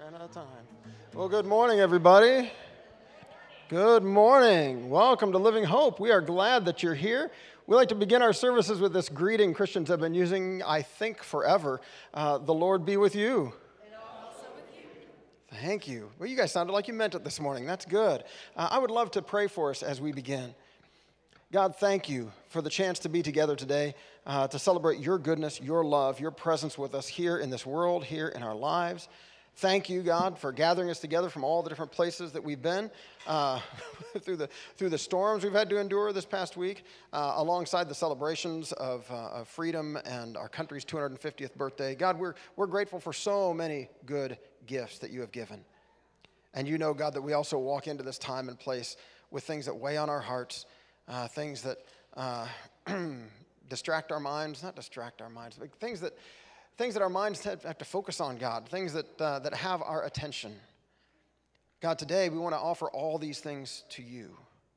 Ran out of time. Well, good morning, everybody. Good morning. Welcome to Living Hope. We are glad that you're here. We like to begin our services with this greeting Christians have been using, I think, forever. The Lord be with you. And also with you. Thank you. Well, you guys sounded like you meant it this morning. That's good. I would love to pray for us as we begin. God, thank you for the chance to be together today, to celebrate your goodness, your love, your presence with us here in this world, here in our lives. Thank you, God, for gathering us together from all the different places that we've been through the storms we've had to endure this past week, alongside the celebrations of freedom and our country's 250th birthday. God, we're grateful for so many good gifts that you have given. And you know, God, that we also walk into this time and place with things that weigh on our hearts, things that distract our minds, not distract our minds, but things that our minds have to focus on, God, things that have our attention. God, today we want to offer all these things to you.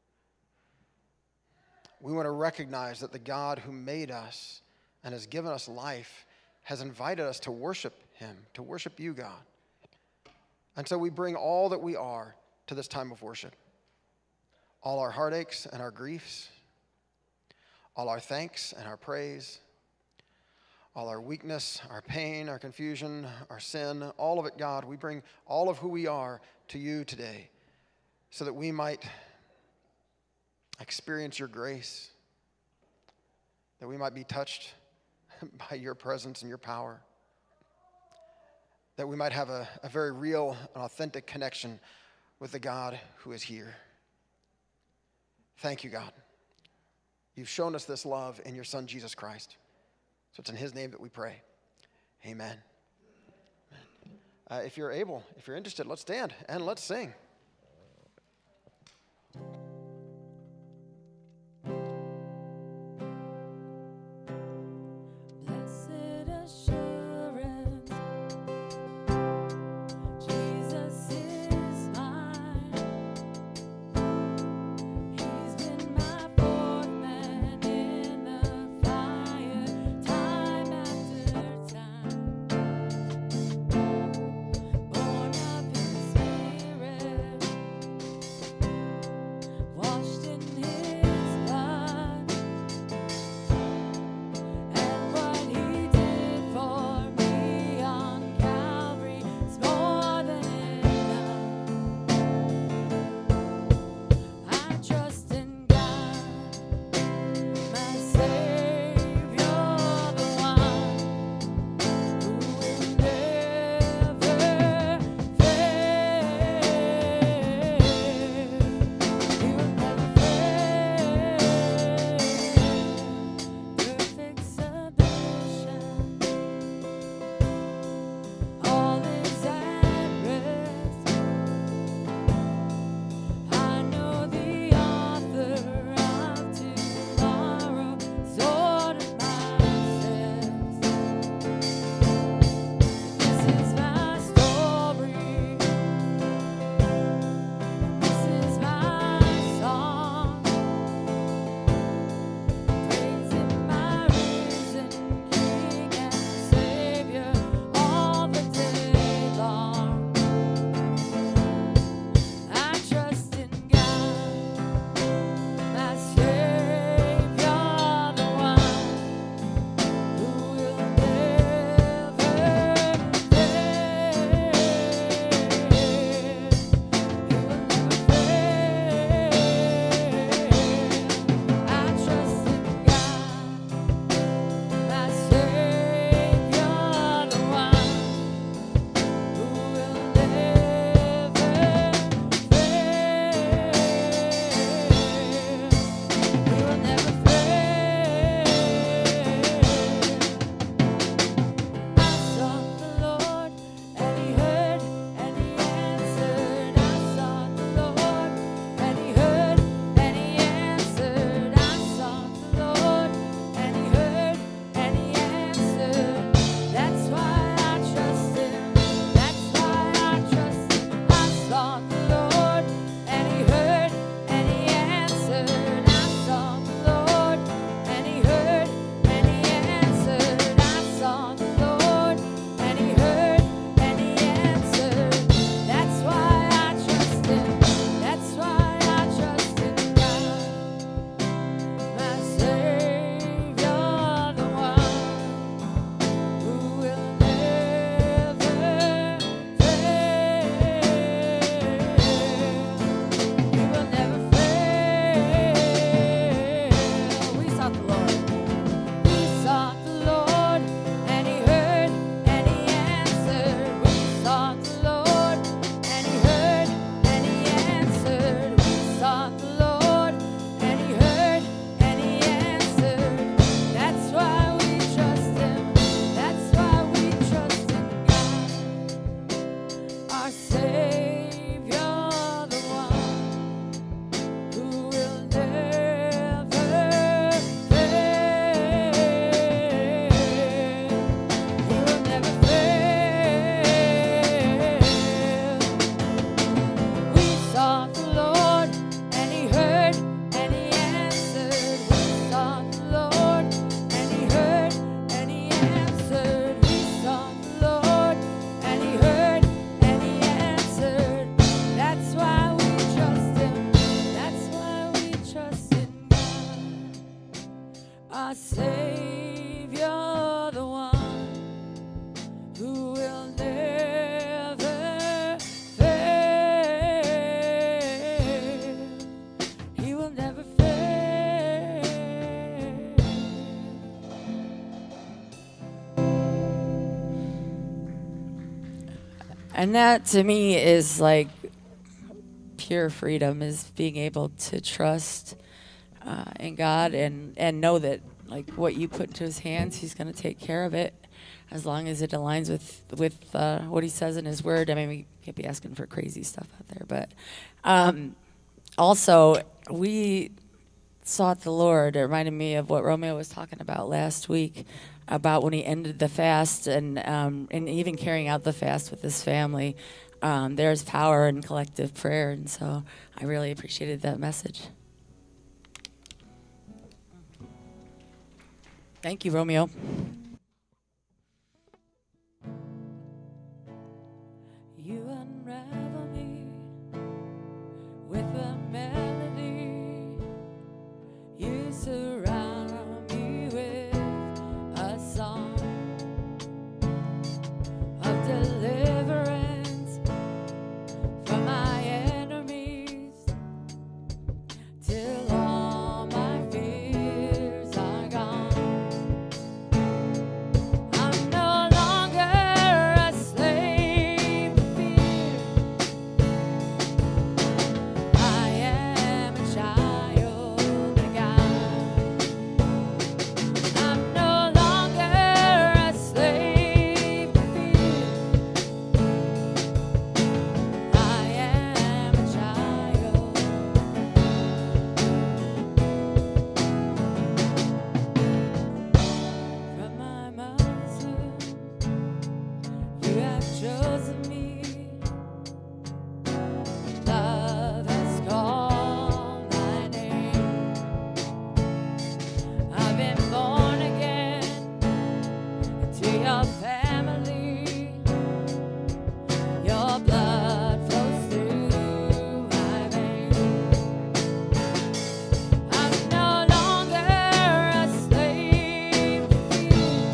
We want to recognize that the God who made us and has given us life has invited us to worship him, to worship you, God. And so we bring all that we are to this time of worship. All our heartaches and our griefs, all our thanks and our praise, all our weakness, our pain, our confusion, our sin, all of it, God, we bring all of who we are to you today so that we might experience your grace, that we might be touched by your presence and your power, that we might have a very real and authentic connection with the God who is here. Thank you, God. You've shown us this love in your Son, Jesus Christ. So it's in his name that we pray. Amen. If you're able, if you're interested, let's stand and let's sing. Born of his spirit. And that to me is like pure freedom, is being able to trust in God and know that like what you put into his hands, he's going to take care of it as long as it aligns with what he says in his word. I mean, we can't be asking for crazy stuff out there, but also we sought the Lord. It reminded me of what Romeo was talking about last week about when he ended the fast and even carrying out the fast with his family. There's power in collective prayer, and so I really appreciated that message. Thank you, Romeo. You unravel me with a melody. You surround me with a song of deliverance from my enemies till all my fears are gone. I'm no longer a slave to fear. I am a child of God. I'm no longer a slave to fear. I am a child. From my mother's womb, you have chosen me. Love has called my name. I've been born again into your family. Your blood flows through my veins. I'm no longer a slave to fear.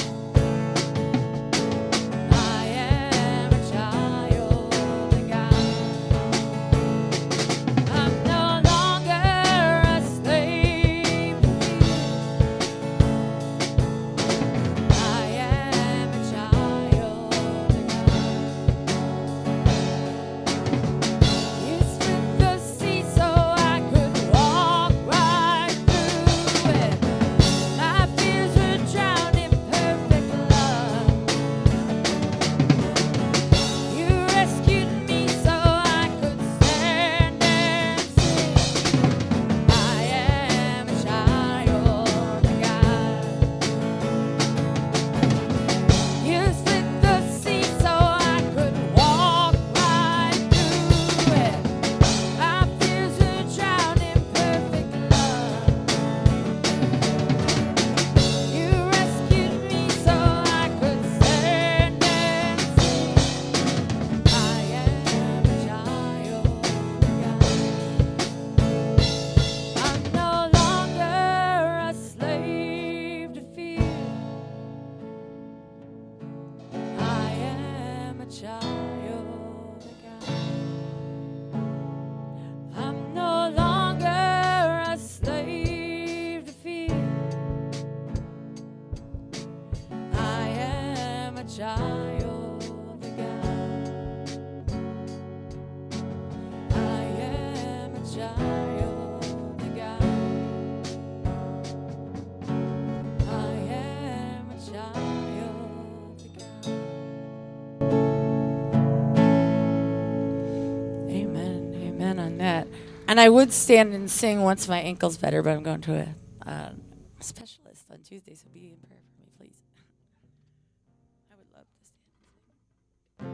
I am a child of God. I'm no longer a slave to fear. I am a child of God. You split the sea so I could walk right through it. My fears were drowned in perfect love. You rescued me so I could stand and sing. I am a child of God. You split the sea so I could walk right through it. My fears were drowned in perfect love. You rescued me so I could stand and sing. I am a child of God. I'm no longer a slave to fear. I am a child of God. I'm no longer a slave to fear. I am a child of God. I am a child of God. I am a child of God. Amen. Amen on that. And I would stand and sing once my ankle's better, but I'm going to a specialist on Tuesday, so be in prayer for me, please. I would love to stand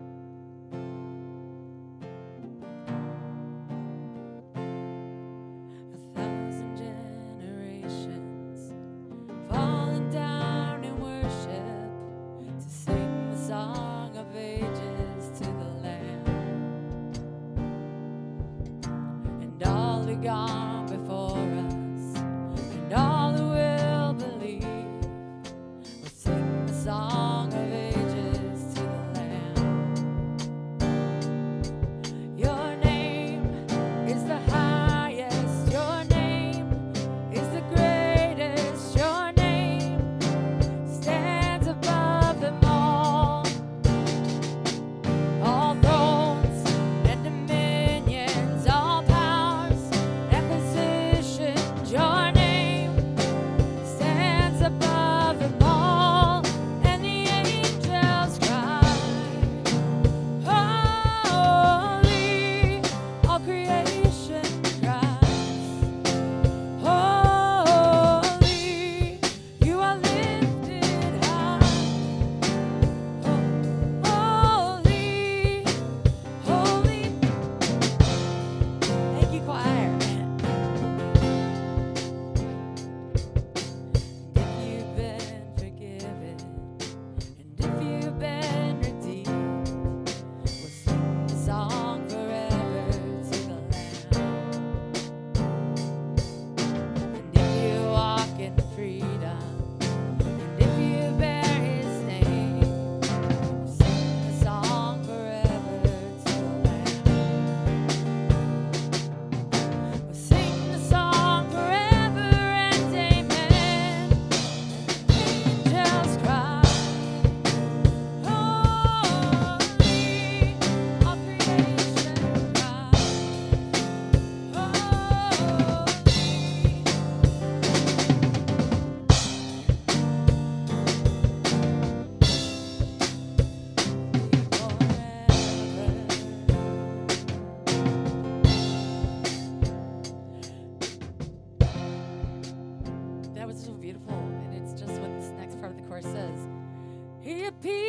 and sing. 1,000 generations falling down in worship to sing the song of ages to the Lamb. And all who gone before us, and all who will believe,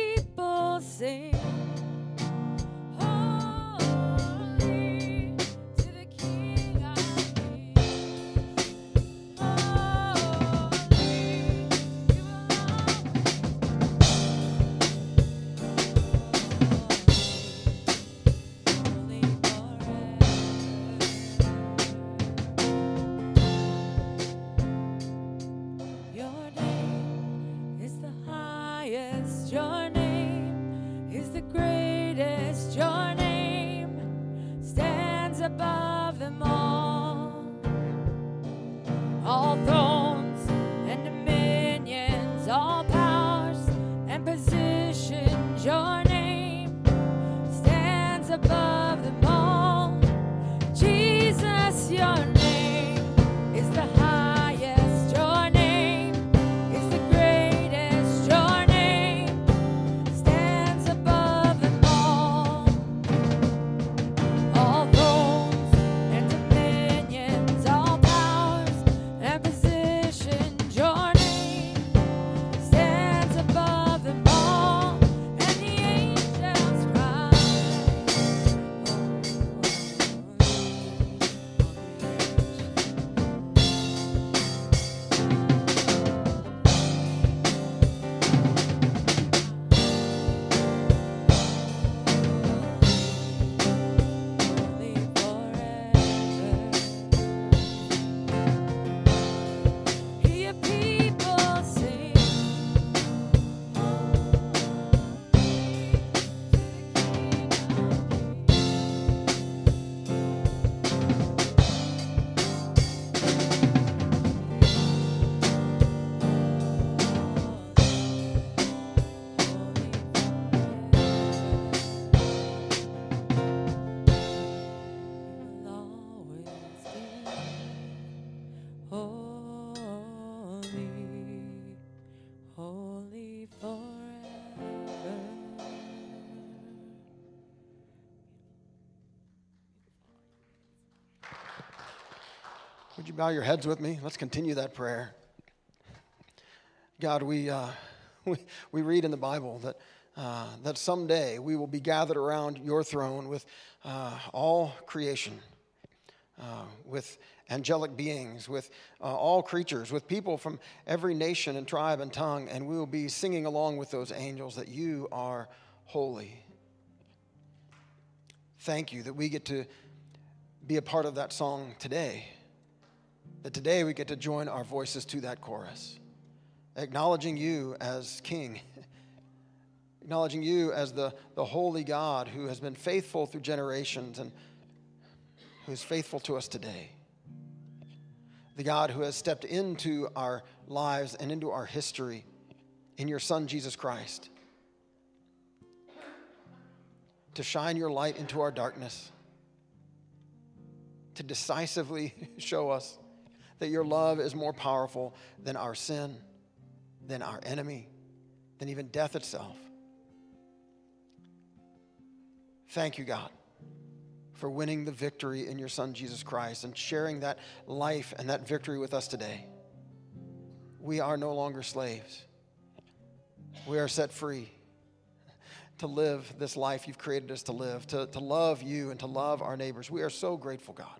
people sing. Holy to the King of Kings. Holy, you holy forever. Your name is the highest. Your name is the greatest. Your name stands above them all. All thrones and dominions, all powers and positions. Your name stands above them all. Jesus, your name is the highest. Your name is the greatest. Your name stands above them all. All thrones and dominions, all powers and positions. Your name stands above them all. And the angels cry, holy forever. Hear people sing. Holy forever. Would you bow your heads with me? Let's continue that prayer. God, we read in the Bible that someday we will be gathered around your throne with all creation, with angelic beings, with all creatures, with people from every nation and tribe and tongue, and we will be singing along with those angels that you are holy. Thank you that we get to be a part of that song today, that today we get to join our voices to that chorus, acknowledging you as King, acknowledging you as the holy God who has been faithful through generations and who is faithful to us today. The God who has stepped into our lives and into our history in your Son, Jesus Christ, to shine your light into our darkness, to decisively show us that your love is more powerful than our sin, than our enemy, than even death itself. Thank you, God, for winning the victory in your Son, Jesus Christ, and sharing that life and that victory with us today. We are no longer slaves. We are set free to live this life you've created us to live, to love you and to love our neighbors. We are so grateful, God.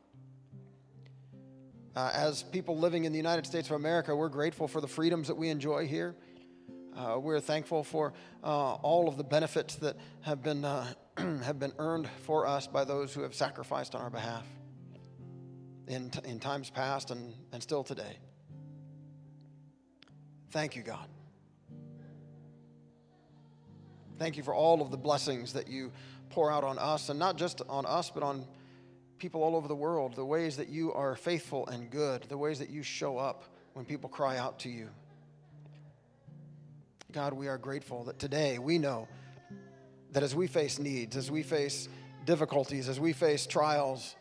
As people living in the United States of America, we're grateful for the freedoms that we enjoy here. We're thankful for all of the benefits that have been earned for us by those who have sacrificed on our behalf in times past and still today. Thank you, God. Thank you for all of the blessings that you pour out on us, and not just on us, but on people all over the world, the ways that you are faithful and good, the ways that you show up when people cry out to you. God, we are grateful that today we know that as we face needs, as we face difficulties, as we face trials,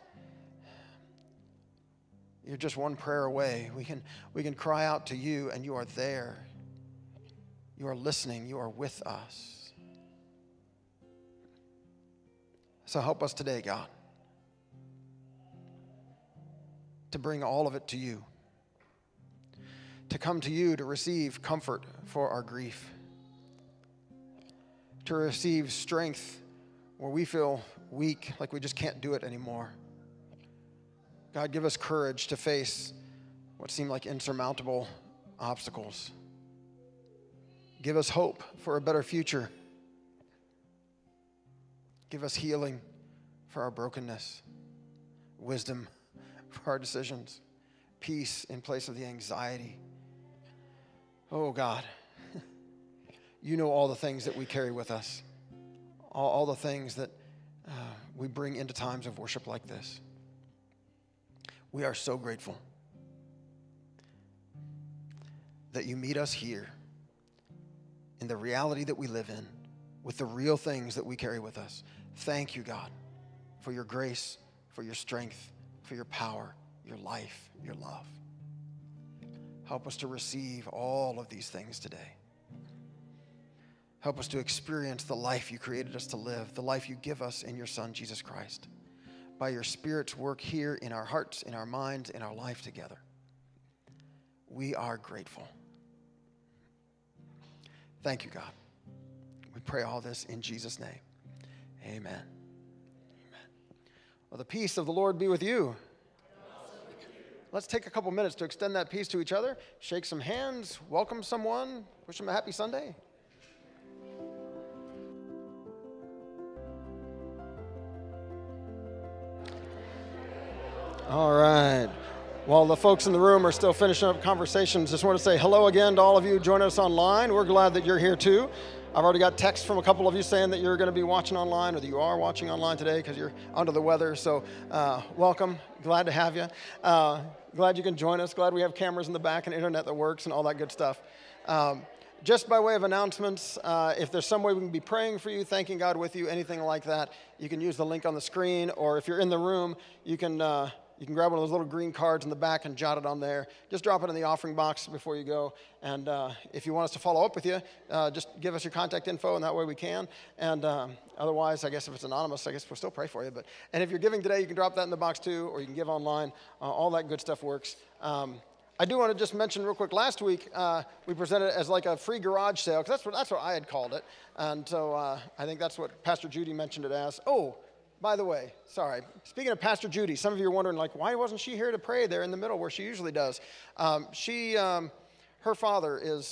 you're just one prayer away. We can cry out to you, and you are there. You are listening. You are with us. So help us today, God, to bring all of it to you, to come to you to receive comfort for our grief, to receive strength where we feel weak, like we just can't do it anymore. God, give us courage to face what seem like insurmountable obstacles. Give us hope for a better future. Give us healing for our brokenness, wisdom for our decisions, peace in place of the anxiety. Oh God, you know all the things that we carry with us, all the things that we bring into times of worship like this. We are so grateful that you meet us here in the reality that we live in, with the real things that we carry with us. Thank you, God, for your grace, for your strength, for your power, your life, your love. Help us to receive all of these things today. Help us to experience the life you created us to live, the life you give us in your Son, Jesus Christ, by your Spirit's work here in our hearts, in our minds, in our life together. We are grateful. Thank you, God. We pray all this in Jesus' name. Amen. Amen. Well, the peace of the Lord be with you. Let's take a couple minutes to extend that peace to each other, shake some hands, welcome someone, wish them a happy Sunday. All right. While the folks in the room are still finishing up conversations, just want to say hello again to all of you joining us online. We're glad that you're here too. I've already got texts from a couple of you saying that you're going to be watching online or that you are watching online today because you're under the weather. So welcome. Glad to have you. Glad you can join us. Glad we have cameras in the back and internet that works and all that good stuff. Just by way of announcements, if there's some way we can be praying for you, thanking God with you, anything like that, you can use the link on the screen. Or if you're in the room, you can grab one of those little green cards in the back and jot it on there. Just drop it in the offering box before you go. And if you want us to follow up with you, just give us your contact info, and that way we can. And otherwise, I guess if it's anonymous, I guess we'll still pray for you. And if you're giving today, you can drop that in the box too, or you can give online. All that good stuff works. I do want to just mention real quick, last week we presented it as like a free garage sale, because that's what I had called it. And so I think that's what Pastor Judy mentioned it as. Oh, by the way, sorry, speaking of Pastor Judy, some of you are wondering, like, why wasn't she here to pray there in the middle where she usually does? Her father is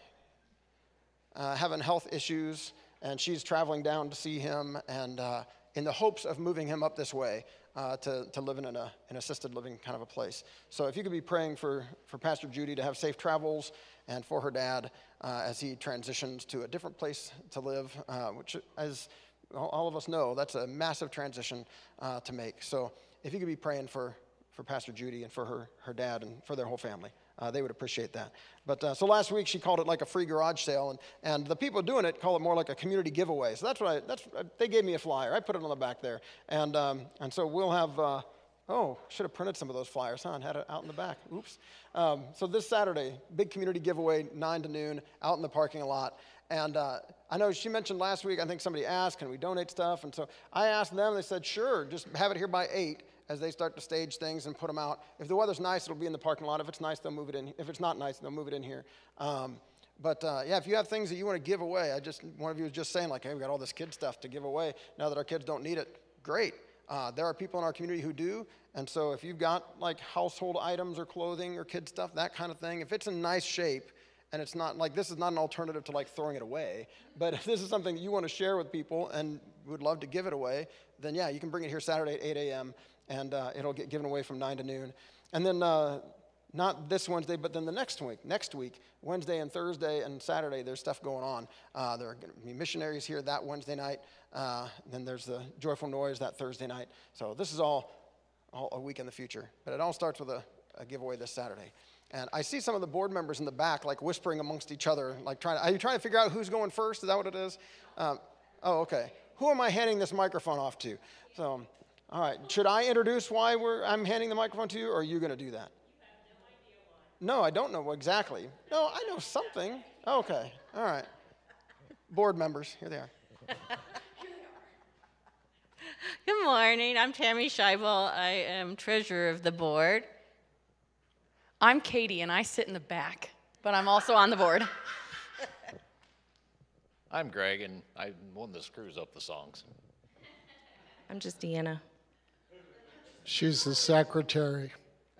having health issues, and she's traveling down to see him, and in the hopes of moving him up this way to live in an assisted living kind of a place. So if you could be praying for Pastor Judy to have safe travels, and for her dad as he transitions to a different place to live, which, as all of us know, that's a massive transition to make. So if you could be praying for Pastor Judy and for her dad and for their whole family, they would appreciate that. But so last week she called it like a free garage sale, and the people doing it call it more like a community giveaway. So they gave me a flyer. I put it on the back there, and so we'll have. Should have printed some of those flyers, and had it out in the back. Oops. So this Saturday, big community giveaway, 9 to noon, out in the parking lot. And I know she mentioned last week, I think somebody asked, can we donate stuff? And so I asked them, they said, sure, just have it here by 8 as they start to stage things and put them out. If the weather's nice, it'll be in the parking lot. If it's nice, they'll move it in. If it's not nice, they'll move it in here. If you have things that you want to give away, one of you was just saying, like, hey, we got all this kid stuff to give away now that our kids don't need it. Great. There are people in our community who do, and so if you've got like household items or clothing or kid stuff, that kind of thing, if it's in nice shape, and it's not like, this is not an alternative to like throwing it away, but if this is something that you want to share with people and would love to give it away, then yeah, you can bring it here Saturday at 8 a.m. and it'll get given away from 9 to noon. And then not this Wednesday, but then the next week, Wednesday and Thursday and Saturday, there's stuff going on. There are going to be missionaries here that Wednesday night. Then there's the Joyful Noise that Thursday night. So this is all a week in the future. But it all starts with a giveaway this Saturday. And I see some of the board members in the back, like whispering amongst each other, like are you trying to figure out who's going first? Is that what it is? Okay. Who am I handing this microphone off to? So, all right. Should I introduce why I'm handing the microphone to you, or are you going to do that? No, I don't know exactly. No, I know something. Okay. All right. Board members, here they are. Good morning. I'm Tammy Scheibel. I am treasurer of the board. I'm Katie, and I sit in the back, but I'm also on the board. I'm Greg, and I'm one that screws up the songs. I'm just Deanna. She's the secretary.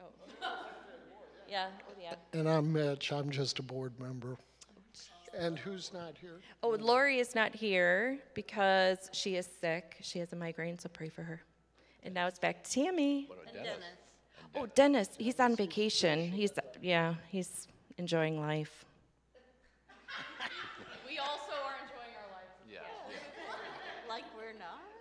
Yeah. And I'm Mitch. I'm just a board member. And who's not here? Oh, Lori is not here because she is sick. She has a migraine, so pray for her. And now it's back to Tammy. Oh, Dennis. He's on vacation. He's enjoying life. We also are enjoying our lives. Yeah. Like we're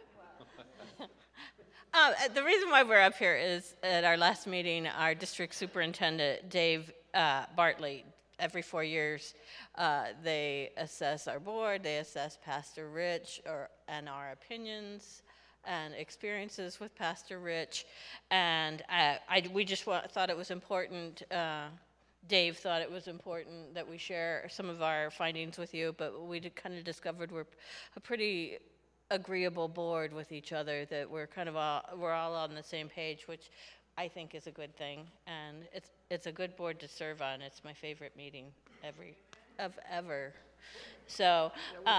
not? The reason why we're up here is at our last meeting, our district superintendent, Dave Bartley, every 4 years, they assess our board, they assess Pastor Rich and our opinions and experiences with Pastor Rich. And we just thought it was important, Dave thought it was important that we share some of our findings with you, but we kind of discovered we're a pretty agreeable board with each other, that we're all on the same page, which I think is a good thing, and it's a good board to serve on. It's my favorite meeting ever. So,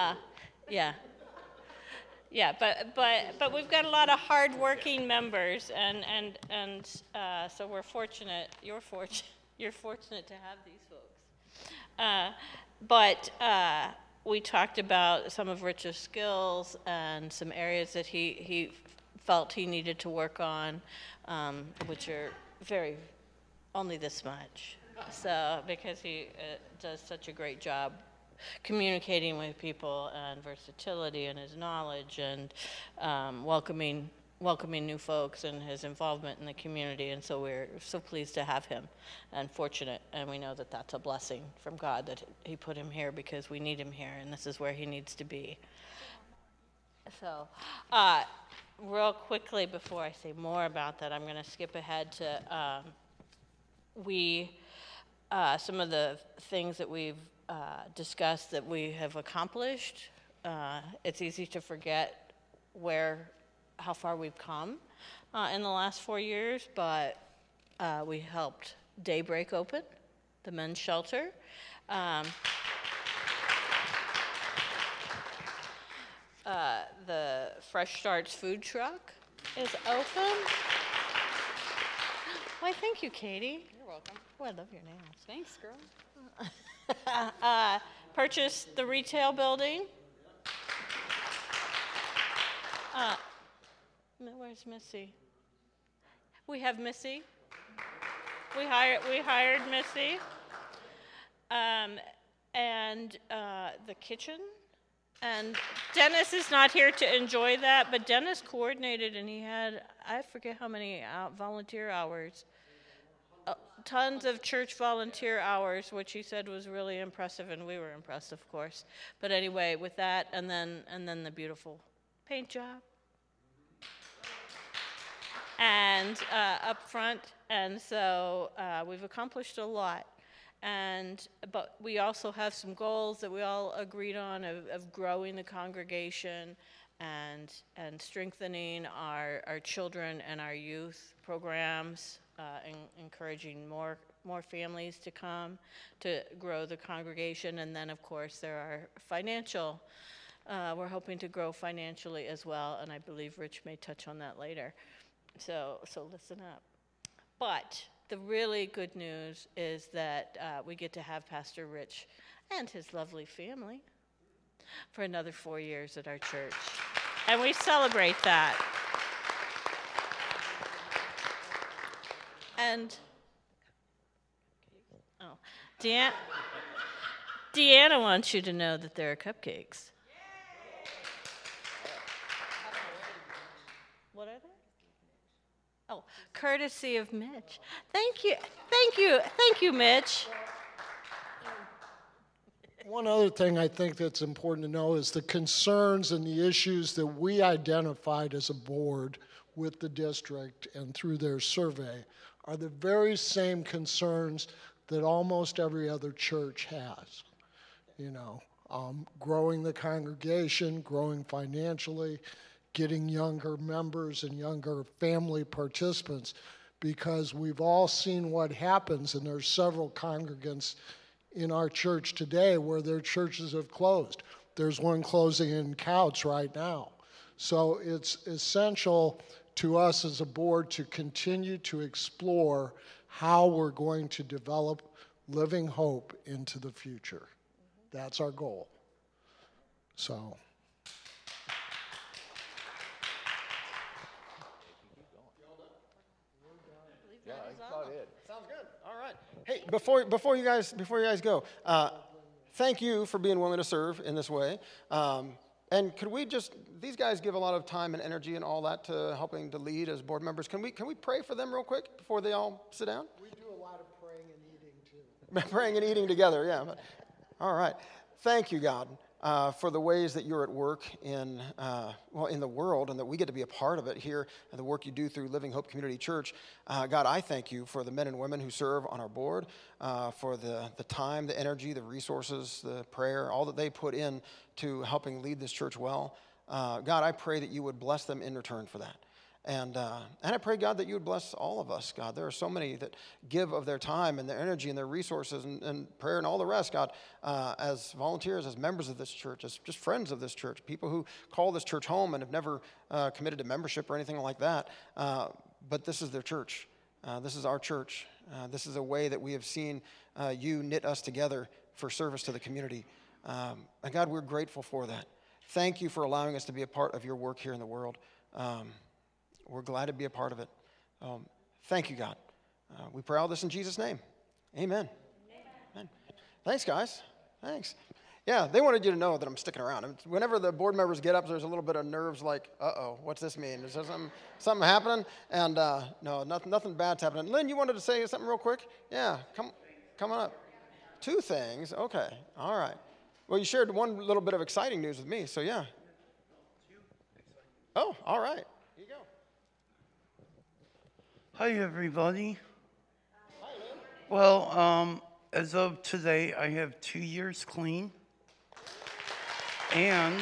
but we've got a lot of hardworking members, and so we're fortunate. You're fortunate to have these folks. But we talked about some of Rich's skills and some areas that he felt he needed to work on, which are only this much. So, because he does such a great job communicating with people, and versatility and his knowledge, and welcoming new folks, and his involvement in the community. And so we're so pleased to have him and fortunate, and we know that that's a blessing from God that he put him here, because we need him here, and this is where he needs to be. So real quickly, before I say more about that, I'm going to skip ahead to some of the things that we've discussed that we have accomplished. It's easy to forget how far we've come in the last 4 years, but we helped Daybreak open, the men's shelter. The Fresh Starts food truck is open. Why, thank you, Katie. You're welcome. Oh, I love your nails. Thanks, girl. Purchased the retail building. Where's Missy? We have Missy. We hired Missy. And the kitchen. And Dennis is not here to enjoy that, but Dennis coordinated, and he had, I forget how many volunteer hours. Tons of church volunteer hours, which he said was really impressive, and we were impressed, of course. But anyway, with that, and then the beautiful paint job, and up front, and so we've accomplished a lot. But we also have some goals that we all agreed on of growing the congregation and strengthening our children and our youth programs. Encouraging more families to come to grow the congregation. And then, of course, there are financial. We're hoping to grow financially as well, and I believe Rich may touch on that later. So listen up. But the really good news is that we get to have Pastor Rich and his lovely family for another 4 years at our church. And we celebrate that. And Deanna wants you to know that there are cupcakes. What are they? Oh, courtesy of Mitch. Thank you, Mitch. One other thing I think that's important to know is the concerns and the issues that we identified as a board with the district and through their survey are the very same concerns that almost every other church has. Growing the congregation, growing financially, getting younger members and younger family participants, because we've all seen what happens, and there's several congregants in our church today where their churches have closed. There's one closing in Couch right now. So it's essential to us as a board to continue to explore how we're going to develop Living Hope into the future. That's our goal. So. Sounds good. All right. Hey, before you guys go, thank you for being willing to serve in this way. And could we these guys give a lot of time and energy and all that to helping to lead as board members. Can we pray for them real quick before they all sit down? We do a lot of praying and eating too. Praying and eating together, yeah. All right. Thank you, God, for the ways that you're at work in the world, and that we get to be a part of it here, and the work you do through Living Hope Community Church. God, I thank you for the men and women who serve on our board, for the time, the energy, the resources, the prayer, all that they put in to helping lead this church well. God, I pray that you would bless them in return for that. And I pray, God, that you would bless all of us, God. There are so many that give of their time and their energy and their resources and prayer and all the rest, God, as volunteers, as members of this church, as just friends of this church, people who call this church home and have never committed to membership or anything like that. But this is their church. This is our church. This is a way that we have seen you knit us together for service to the community. And God, we're grateful for that. Thank you for allowing us to be a part of your work here in the world. We're glad to be a part of it. Thank you, God. We pray all this in Jesus' name. Amen. Amen. Thanks, guys. Thanks. Yeah, they wanted you to know that I'm sticking around. Whenever the board members get up, there's a little bit of nerves like, uh-oh, what's this mean? Is there something happening? And no, nothing bad's happening. Lynn, you wanted to say something real quick? Yeah, come on up. 2 things. Okay. All right. Well, you shared one little bit of exciting news with me, so yeah. Oh, all right. Here you go. Hi, everybody. Hi, Lynn. Well, as of today, I have 2 years clean. And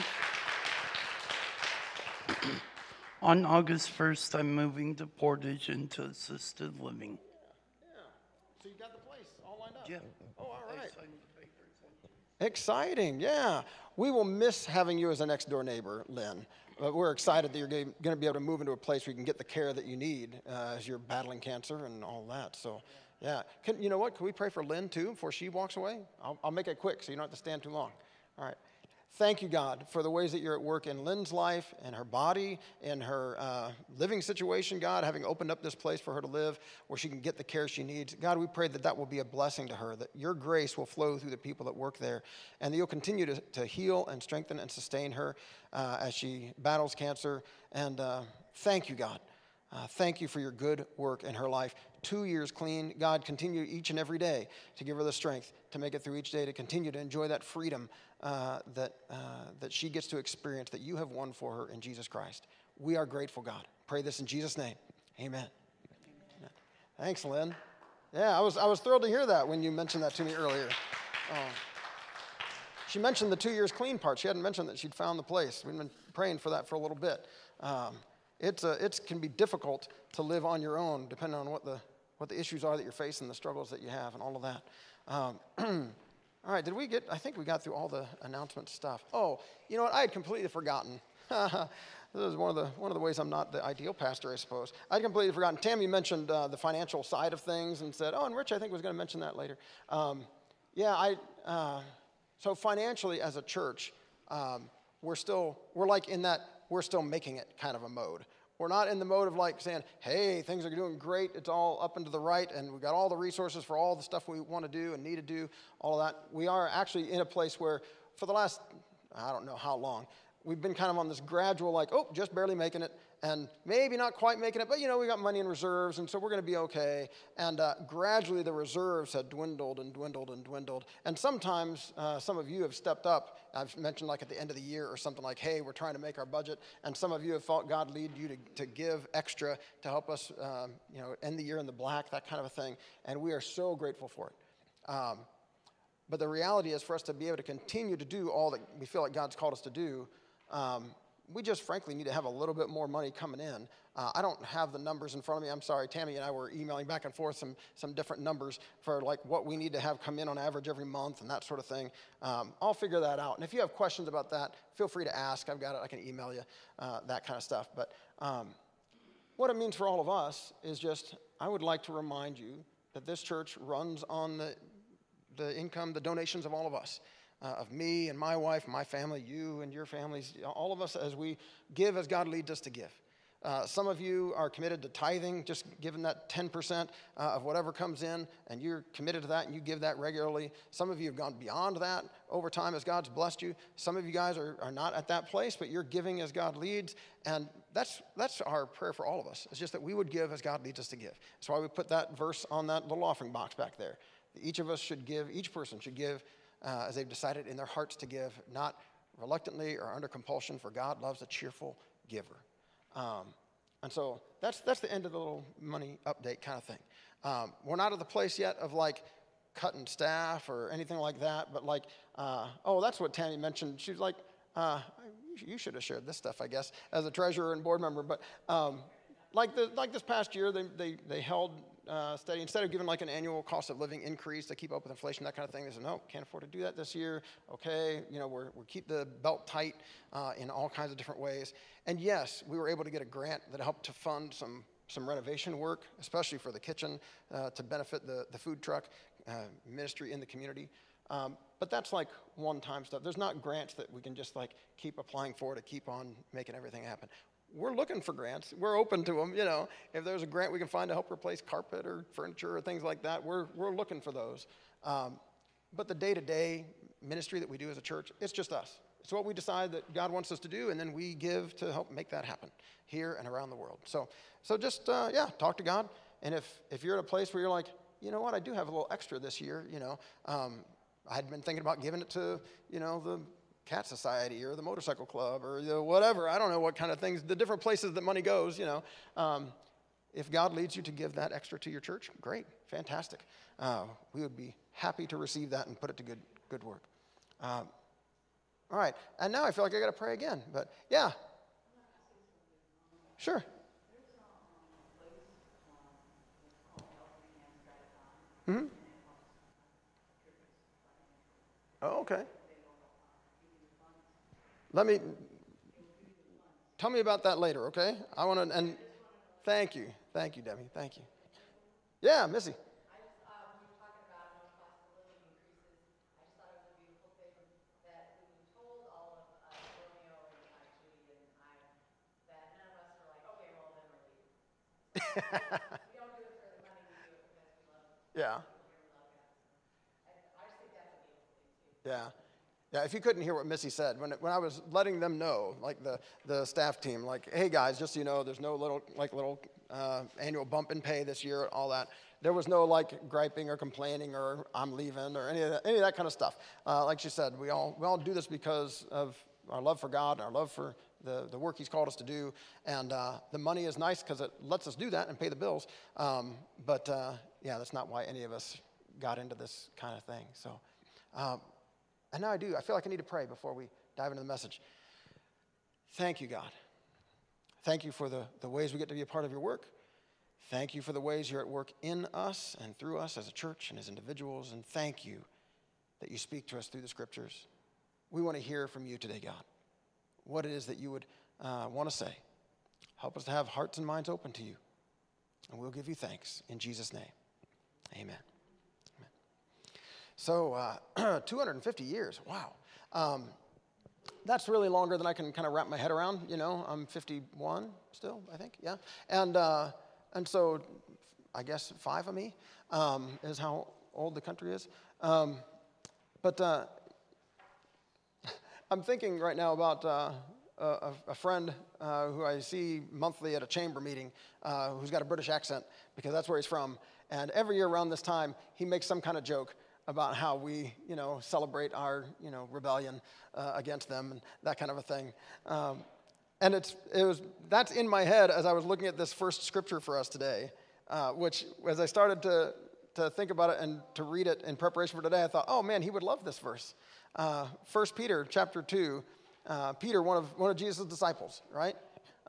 on August 1st, I'm moving to Portage into assisted living. Yeah. So you got the place all lined up? Yeah. Oh, all right. I signed the papers. Exciting, yeah. We will miss having you as a next door neighbor, Lynn. But we're excited that you're going to be able to move into a place where you can get the care that you need as you're battling cancer and all that. So, yeah. You know what? Can we pray for Lynn, too, before she walks away? I'll make it quick so you don't have to stand too long. All right. Thank you, God, for the ways that you're at work in Lynn's life, in her body, in her living situation, God, having opened up this place for her to live where she can get the care she needs. God, we pray that that will be a blessing to her, that your grace will flow through the people that work there, and that you'll continue to heal and strengthen and sustain her as she battles cancer. And thank you, God. Thank you for your good work in her life. 2 years clean. God, continue each and every day to give her the strength to make it through each day, to continue to enjoy that freedom that she gets to experience, that you have won for her in Jesus Christ. We are grateful, God. Pray this in Jesus' name. Amen. Amen. Thanks, Lynn. Yeah, I was thrilled to hear that when you mentioned that to me earlier. She mentioned the 2 years clean part. She hadn't mentioned that she'd found the place. We've been praying for that for a little bit. It can be difficult to live on your own, depending on what the issues are that you're facing, the struggles that you have, and all of that. All right, I think we got through all the announcement stuff. Oh, you know what? I had completely forgotten. This is one of the ways I'm not the ideal pastor, I suppose. I'd completely forgotten. Tammy mentioned the financial side of things and said, and Rich, I think, was going to mention that later. So financially as a church, we're still making it kind of a mode. We're not in the mode of like saying, hey, things are doing great, it's all up and to the right, and we've got all the resources for all the stuff we want to do and need to do, all of that. We are actually in a place where for the last, I don't know how long, we've been kind of on this gradual just barely making it, and maybe not quite making it, but we got money in reserves, and so we're going to be okay. And gradually the reserves had dwindled and dwindled and dwindled. And sometimes some of you have stepped up. I've mentioned at the end of the year or something like, hey, we're trying to make our budget. And some of you have felt God lead you to give extra to help us end the year in the black, that kind of a thing. And we are so grateful for it. But the reality is for us to be able to continue to do all that we feel like God's called us to do, we just frankly need to have a little bit more money coming in. I don't have the numbers in front of me. I'm sorry, Tammy and I were emailing back and forth some different numbers for like what we need to have come in on average every month and that sort of thing. I'll figure that out. And if you have questions about that, feel free to ask. I've got it. I can email you that kind of stuff. But what it means for all of us is just, I would like to remind you that this church runs on the income, the donations of all of us. Of me and my wife, my family, you and your families, all of us as we give as God leads us to give. Some of you are committed to tithing, just giving that 10% of whatever comes in, and you're committed to that and you give that regularly. Some of you have gone beyond that over time as God's blessed you. Some of you guys are not at that place, but you're giving as God leads, and that's our prayer for all of us. It's just that we would give as God leads us to give. That's why we put that verse on that little offering box back there. Each of us should give, each person should give as they've decided in their hearts to give, not reluctantly or under compulsion, for God loves a cheerful giver. And so that's the end of the little money update kind of thing. We're not at the place yet of like cutting staff or anything like that, but like, that's what Tammy mentioned. She was like, you should have shared this stuff, I guess, as a treasurer and board member. But like this past year, they held steady. Instead of giving like an annual cost of living increase to keep up with inflation, that kind of thing, they said, no, can't afford to do that this year. Okay, we keep the belt tight in all kinds of different ways. And yes, we were able to get a grant that helped to fund some renovation work, especially for the kitchen, to benefit the food truck ministry in the community. But that's like one-time stuff. There's not grants that we can just like keep applying for to keep on making everything happen. We're looking for grants. We're open to them. If there's a grant we can find to help replace carpet or furniture or things like that, we're looking for those. But the day-to-day ministry that we do as a church, it's just us. It's what we decide that God wants us to do, and then we give to help make that happen here and around the world. So just, talk to God. And if you're at a place where you're like, you know what, I do have a little extra this year, I had been thinking about giving it to, the Cat Society or the Motorcycle Club or whatever. I don't know what kind of things, the different places that money goes, If God leads you to give that extra to your church, great, fantastic. We would be happy to receive that and put it to good work. All right, and now I feel like I got to pray again, but yeah. Sure. Mm-hmm. Oh, okay. Tell me about that later, okay? I want to, and thank you, Debbie, thank you. Yeah, Missy. Yeah. Yeah, if you couldn't hear what Missy said, when I was letting them know, like the staff team, like, hey guys, just so you know, there's no little annual bump in pay this year, all that. There was no like griping or complaining or I'm leaving or any of that kind of stuff. Like she said, we all do this because of our love for God, our love for the work He's called us to do, and the money is nice because it lets us do that and pay the bills. But that's not why any of us got into this kind of thing. So. And now I feel like I need to pray before we dive into the message. Thank you, God. Thank you for the ways we get to be a part of your work. Thank you for the ways you're at work in us and through us as a church and as individuals. And thank you that you speak to us through the scriptures. We want to hear from you today, God, what it is that you would want to say. Help us to have hearts and minds open to you. And we'll give you thanks in Jesus' name. Amen. So 250 years, wow. That's really longer than I can kind of wrap my head around. I'm 51 still, I think, yeah. And so I guess 5 of me is how old the country is. But I'm thinking right now about a friend who I see monthly at a chamber meeting who's got a British accent because that's where he's from. And every year around this time, he makes some kind of joke about how we, celebrate our, rebellion against them and that kind of a thing. And that's in my head as I was looking at this first scripture for us today, which as I started to think about it and to read it in preparation for today, I thought, oh man, he would love this verse. 1 Peter chapter 2, Peter, one of Jesus' disciples, right?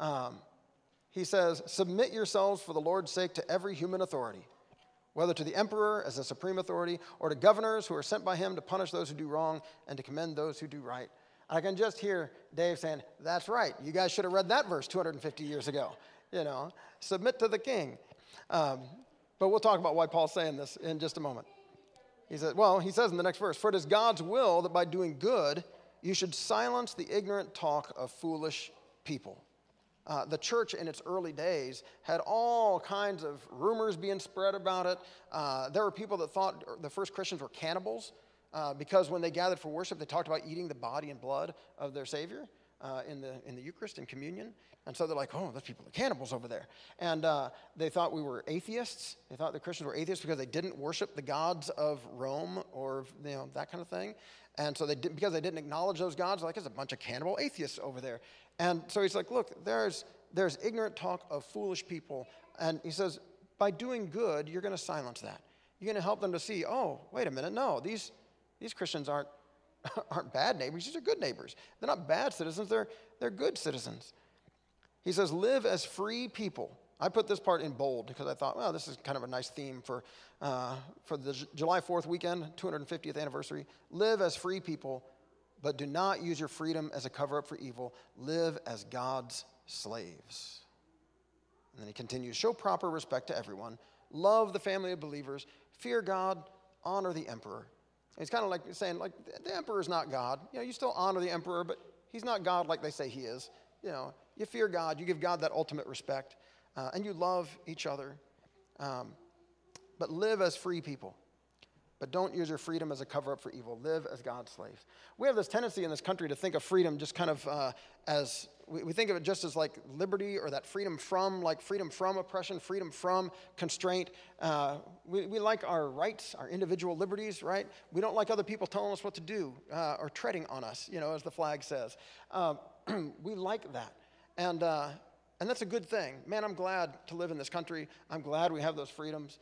He says, submit yourselves for the Lord's sake to every human authority, whether to the emperor as a supreme authority or to governors who are sent by him to punish those who do wrong and to commend those who do right. I can just hear Dave saying, that's right. You guys should have read that verse 250 years ago. Submit to the king. But we'll talk about why Paul's saying this in just a moment. He says in the next verse, for it is God's will that by doing good, you should silence the ignorant talk of foolish people. The church in its early days had all kinds of rumors being spread about it. There were people that thought the first Christians were cannibals because when they gathered for worship, they talked about eating the body and blood of their Savior in the Eucharist and communion. And so they're like, oh, those people are cannibals over there. And they thought we were atheists. They thought the Christians were atheists because they didn't worship the gods of Rome or that kind of thing. And so because they didn't acknowledge those gods, like, there's a bunch of cannibal atheists over there. And so he's like, look, there's ignorant talk of foolish people. And he says, by doing good, you're going to silence that. You're going to help them to see, oh, wait a minute, no, these Christians aren't bad neighbors. These are good neighbors. They're not bad citizens. They're good citizens. He says, live as free people. I put this part in bold because I thought, well, this is kind of a nice theme for the July 4th weekend, 250th anniversary. Live as free people, but do not use your freedom as a cover-up for evil. Live as God's slaves. And then he continues, show proper respect to everyone. Love the family of believers. Fear God. Honor the emperor. And he's kind of like saying, like, the emperor's not God. You still honor the emperor, but he's not God like they say he is. You fear God. You give God that ultimate respect. And you love each other. But live as free people. But don't use your freedom as a cover-up for evil. Live as God's slaves. We have this tendency in this country to think of freedom just kind of as, we think of it just as like liberty or that freedom from oppression, freedom from constraint. We like our rights, our individual liberties, right? We don't like other people telling us what to do or treading on us, as the flag says. We like that. And that's a good thing. Man, I'm glad to live in this country. I'm glad we have those freedoms.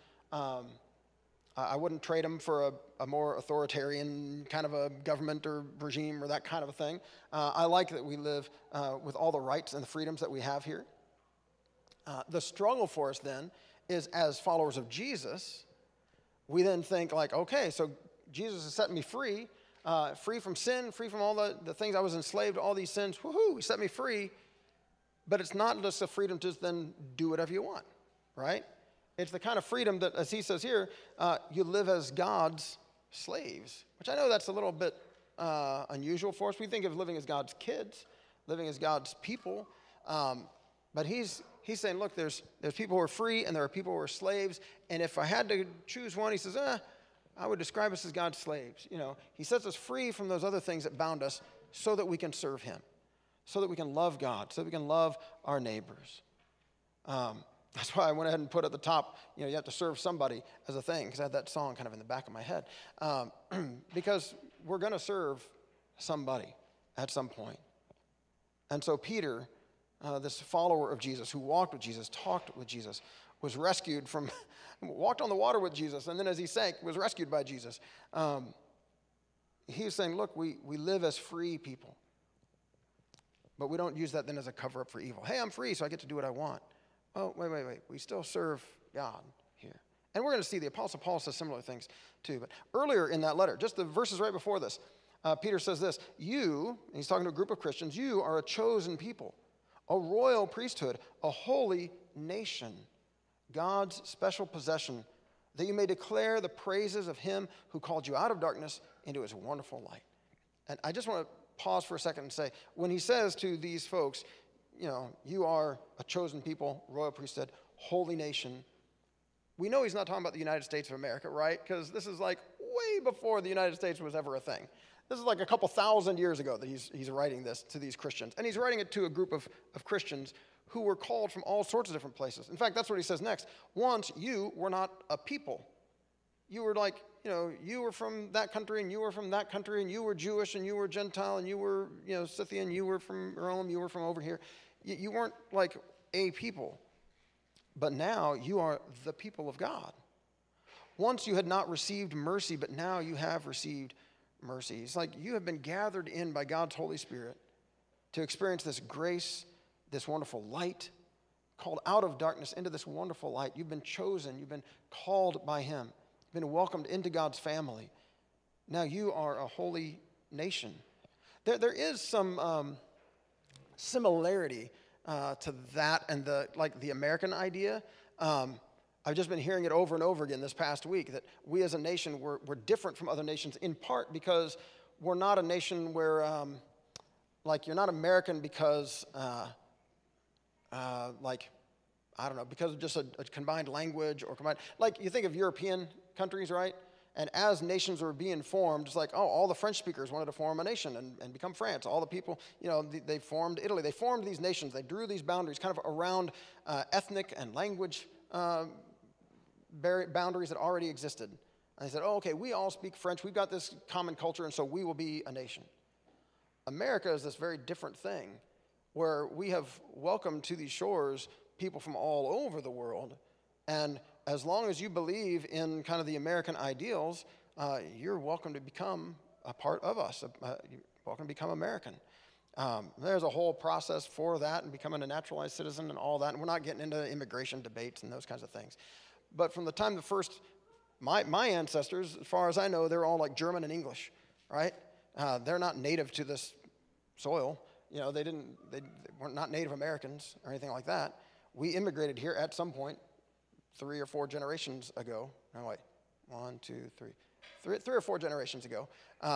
I wouldn't trade them for a more authoritarian kind of a government or regime or that kind of a thing. I like that we live with all the rights and the freedoms that we have here. The struggle for us then is, as followers of Jesus, we then think like, okay, so Jesus has set me free, free from sin, free from all the things I was enslaved to, all these sins. Woohoo, he set me free. But it's not just a freedom to then do whatever you want, right? It's the kind of freedom that, as he says here, you live as God's slaves, which I know that's a little bit unusual for us. We think of living as God's kids, living as God's people. But he's saying, look, there's people who are free and there are people who are slaves. And if I had to choose one, he says, I would describe us as God's slaves. He sets us free from those other things that bound us so that we can serve him, so that we can love God, so that we can love our neighbors. That's why I went ahead and put at the top, you have to serve somebody as a thing, because I had that song kind of in the back of my head. Because we're going to serve somebody at some point. And so Peter, this follower of Jesus, who walked with Jesus, talked with Jesus, was rescued from, walked on the water with Jesus, and then as he sank, was rescued by Jesus. He was saying, look, we live as free people. But we don't use that then as a cover-up for evil. Hey, I'm free, so I get to do what I want. Oh, wait. We still serve God here. And we're going to see the Apostle Paul says similar things too. But earlier in that letter, just the verses right before this, Peter says this, you, and he's talking to a group of Christians, you are a chosen people, a royal priesthood, a holy nation, God's special possession, that you may declare the praises of him who called you out of darkness into his wonderful light. And I just want to pause for a second and say, when he says to these folks, you are a chosen people, royal priesthood, holy nation, we know he's not talking about the United States of America, right? Because this is like way before the United States was ever a thing. This is like a couple thousand years ago that he's writing this to these Christians. And he's writing it to a group of Christians who were called from all sorts of different places. In fact, that's what he says next. Once you were not a people. You were like, you were from that country, and you were from that country, and you were Jewish, and you were Gentile, and you were, Scythian, you were from Rome, you were from over here. You weren't like a people. But now you are the people of God. Once you had not received mercy, but now you have received mercy. It's like you have been gathered in by God's Holy Spirit to experience this grace, this wonderful light, called out of darkness into this wonderful light. You've been chosen. You've been called by him. You've been welcomed into God's family. Now you are a holy nation. There is some similarity to that and the American idea. I've just been hearing it over and over again this past week, that we as a nation, we're different from other nations, in part because we're not a nation where, you're not American because, I don't know, because of just a combined language or combined, like you think of European countries, right? And as nations were being formed, it's like, oh, all the French speakers wanted to form a nation and become France. All the people, they formed Italy. They formed these nations. They drew these boundaries kind of around ethnic and language boundaries that already existed. And they said, oh, okay, we all speak French. We've got this common culture, and so we will be a nation. America is this very different thing where we have welcomed to these shores people from all over the world. And as long as you believe in kind of the American ideals, you're welcome to become a part of us. You're welcome to become American. There's a whole process for that and becoming a naturalized citizen and all that. And we're not getting into immigration debates and those kinds of things. But from the time my ancestors, as far as I know, they're all like German and English, right? They're not native to this soil. They weren't not Native Americans or anything like that. We immigrated here at some point 3 or 4 generations ago. No, wait, 1, 2, 3 or 4 generations ago.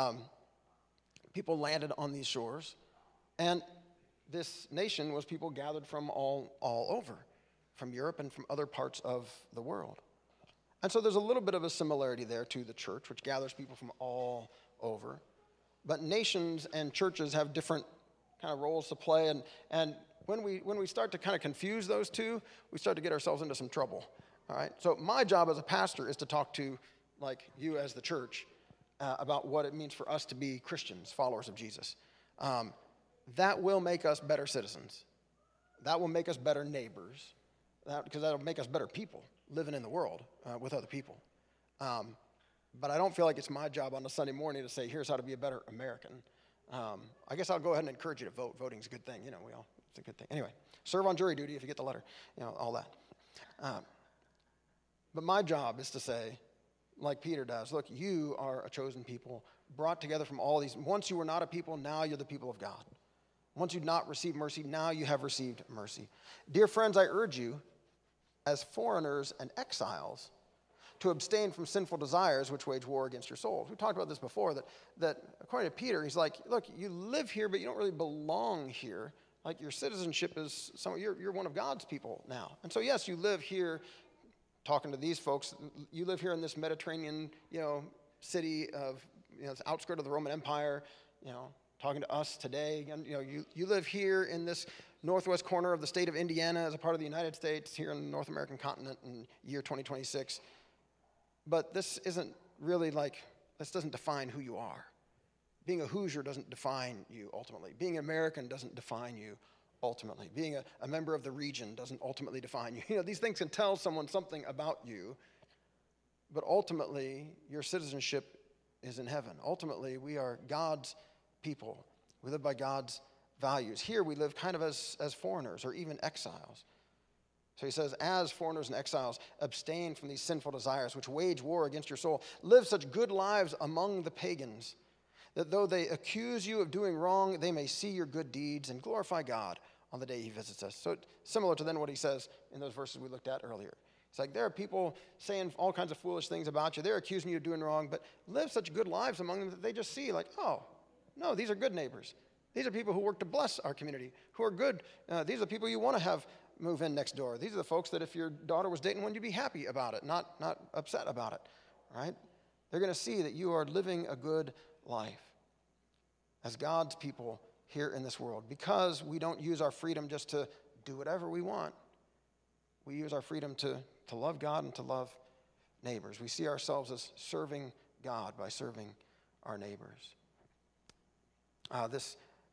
People landed on these shores, and this nation was people gathered from all over, from Europe and from other parts of the world. And so there's a little bit of a similarity there to the church, which gathers people from all over. But nations and churches have different kind of roles to play, and when we start to kind of confuse those two, we start to get ourselves into some trouble. All right. So my job as a pastor is to talk to, like you as the church, about what it means for us to be Christians, followers of Jesus. That will make us better citizens. That will make us better neighbors. Because that'll make us better people living in the world with other people. But I don't feel like it's my job on a Sunday morning to say, here's how to be a better American. I guess I'll go ahead and encourage you to vote. Voting's a good thing. It's a good thing. Anyway, serve on jury duty if you get the letter. All that. But my job is to say, like Peter does, look, you are a chosen people, brought together from all these. Once you were not a people, now you're the people of God. Once you'd not received mercy, now you have received mercy. Dear friends, I urge you, as foreigners and exiles, to abstain from sinful desires which wage war against your souls. We talked about this before, that according to Peter, he's like, look, you live here, but you don't really belong here. Like your citizenship is, you're one of God's people now. And so yes, you live here, talking to these folks, you live here in this Mediterranean, city of, the outskirt of the Roman Empire, talking to us today. And, you live here in this northwest corner of the state of Indiana as a part of the United States, here in the North American continent in year 2026. But this isn't really this doesn't define who you are. Being a Hoosier doesn't define you ultimately. Being American doesn't define you ultimately. Being a member of the region doesn't ultimately define you. These things can tell someone something about you, but ultimately your citizenship is in heaven. Ultimately, we are God's people. We live by God's values. Here we live kind of as foreigners or even exiles. So he says, as foreigners and exiles, abstain from these sinful desires which wage war against your soul. Live such good lives among the pagans, that though they accuse you of doing wrong, they may see your good deeds and glorify God on the day he visits us. So similar to then what he says in those verses we looked at earlier. It's like there are people saying all kinds of foolish things about you. They're accusing you of doing wrong, but live such good lives among them that they just see oh, no, these are good neighbors. These are people who work to bless our community, who are good. These are people you want to have move in next door. These are the folks that if your daughter was dating one, you'd be happy about it, not upset about it, right? They're going to see that you are living a good life as God's people here in this world, because we don't use our freedom just to do whatever we want. We use our freedom to love God and to love neighbors. We see ourselves as serving God by serving our neighbors. This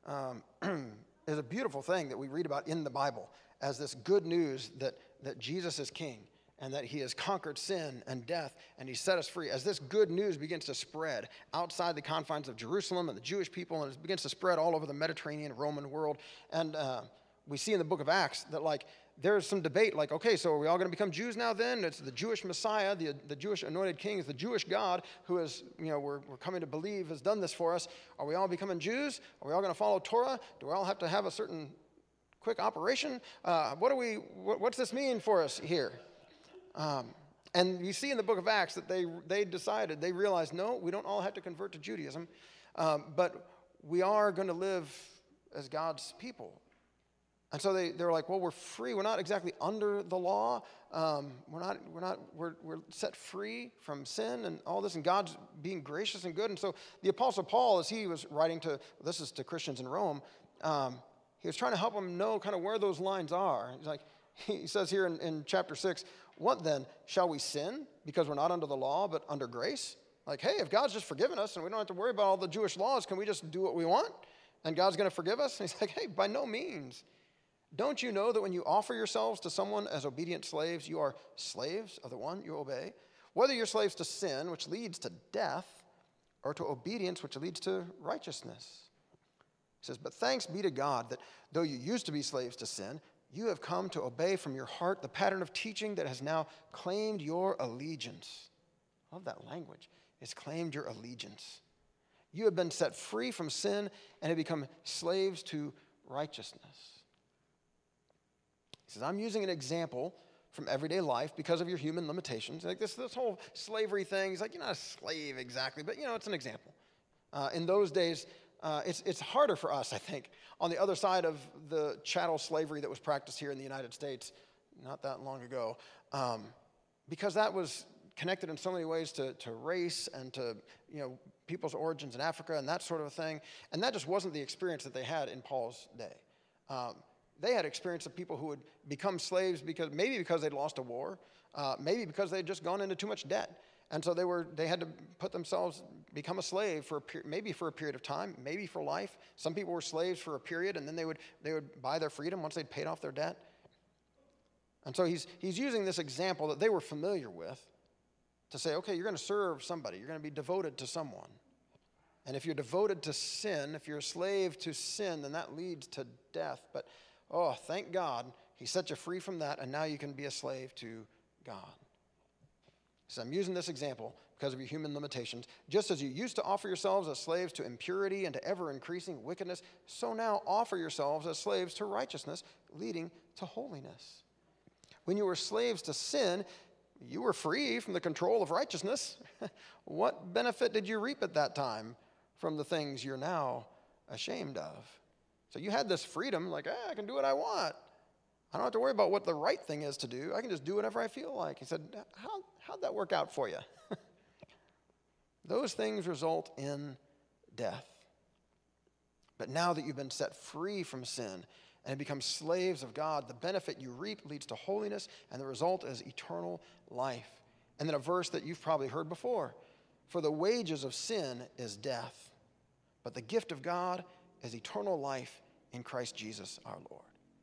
is a beautiful thing that we read about in the Bible as this good news that Jesus is king and that he has conquered sin and death, and he set us free. As this good news begins to spread outside the confines of Jerusalem and the Jewish people, and it begins to spread all over the Mediterranean, Roman world, and we see in the book of Acts that, like, there's some debate, like, okay, so are we all going to become Jews now then? It's the Jewish Messiah, the Jewish anointed king, is the Jewish God who is, we're coming to believe has done this for us. Are we all becoming Jews? Are we all going to follow Torah? Do we all have to have a certain quick operation? What's this mean for us here? And you see in the book of Acts that they realized, no, we don't all have to convert to Judaism, but we are going to live as God's people. And so they're like, well, we're free. We're not exactly under the law. We're set free from sin and all this, and God's being gracious and good. And so the Apostle Paul, as he was writing this is to Christians in Rome, he was trying to help them know kind of where those lines are. He's like, he says here in chapter 6, what then? Shall we sin because we're not under the law but under grace? Like, hey, if God's just forgiven us and we don't have to worry about all the Jewish laws, can we just do what we want and God's going to forgive us? And he's like, hey, by no means. Don't you know that when you offer yourselves to someone as obedient slaves, you are slaves of the one you obey? Whether you're slaves to sin, which leads to death, or to obedience, which leads to righteousness. He says, but thanks be to God that though you used to be slaves to sin, you have come to obey from your heart the pattern of teaching that has now claimed your allegiance. I love that language. It's claimed your allegiance. You have been set free from sin and have become slaves to righteousness. He says, I'm using an example from everyday life because of your human limitations. Like this whole slavery thing, he's like, you're not a slave exactly, but it's an example. In those days, it's harder for us, I think, on the other side of the chattel slavery that was practiced here in the United States not that long ago, because that was connected in so many ways to race and to people's origins in Africa and that sort of a thing. And that just wasn't the experience that they had in Paul's day. They had experience of people who would become slaves because they'd lost a war, maybe because they'd just gone into too much debt. And so they had to become a slave maybe for a period of time, maybe for life. Some people were slaves for a period, and then they would buy their freedom once they'd paid off their debt. And so he's using this example that they were familiar with to say, okay, you're going to serve somebody. You're going to be devoted to someone. And if you're devoted to sin, if you're a slave to sin, then that leads to death. But, oh, thank God, he set you free from that, and now you can be a slave to God. So I'm using this example because of your human limitations. Just as you used to offer yourselves as slaves to impurity and to ever-increasing wickedness, so now offer yourselves as slaves to righteousness, leading to holiness. When you were slaves to sin, you were free from the control of righteousness. What benefit did you reap at that time from the things you're now ashamed of? So you had this freedom, like, I can do what I want. I don't have to worry about what the right thing is to do. I can just do whatever I feel like. He said, how'd that work out for you? Those things result in death. But now that you've been set free from sin and have become slaves of God, the benefit you reap leads to holiness, and the result is eternal life. And then a verse that you've probably heard before. For the wages of sin is death, but the gift of God is eternal life in Christ Jesus our Lord.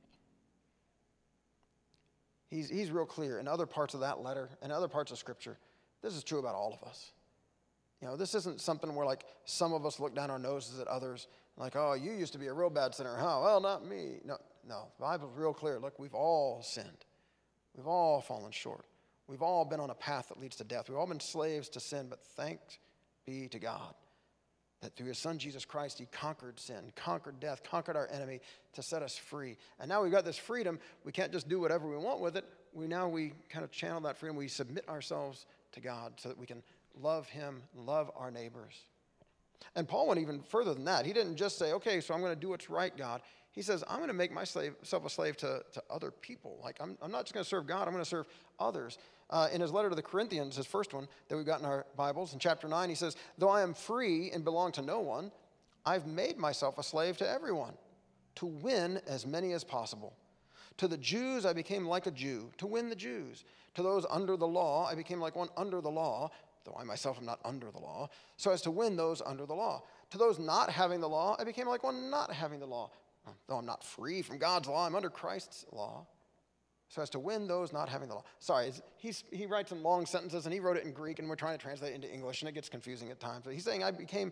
He's real clear in other parts of that letter and other parts of Scripture. This is true about all of us. This isn't something where, like, some of us look down our noses at others, like, oh, you used to be a real bad sinner, huh? Well, not me. No, the Bible's real clear. Look, we've all sinned. We've all fallen short. We've all been on a path that leads to death. We've all been slaves to sin, but thanks be to God that through his son, Jesus Christ, he conquered sin, conquered death, conquered our enemy to set us free. And now we've got this freedom. We can't just do whatever we want with it. We kind of channel that freedom. We submit ourselves to God so that we can love him, love our neighbors. And Paul went even further than that. He didn't just say, okay, so I'm going to do what's right, God. He says, I'm going to make myself a slave to other people. Like, I'm not just going to serve God, I'm going to serve others. In his letter to the Corinthians, his first one that we've got in our Bibles, in chapter 9, he says, though I am free and belong to no one, I've made myself a slave to everyone to win as many as possible. To the Jews, I became like a Jew to win the Jews. To those under the law, I became like one under the law, though I myself am not under the law, so as to win those under the law. To those not having the law, I became like one not having the law. Though I'm not free from God's law, I'm under Christ's law, so as to win those not having the law. Sorry, he writes in long sentences, and he wrote it in Greek, and we're trying to translate it into English, and it gets confusing at times. But he's saying,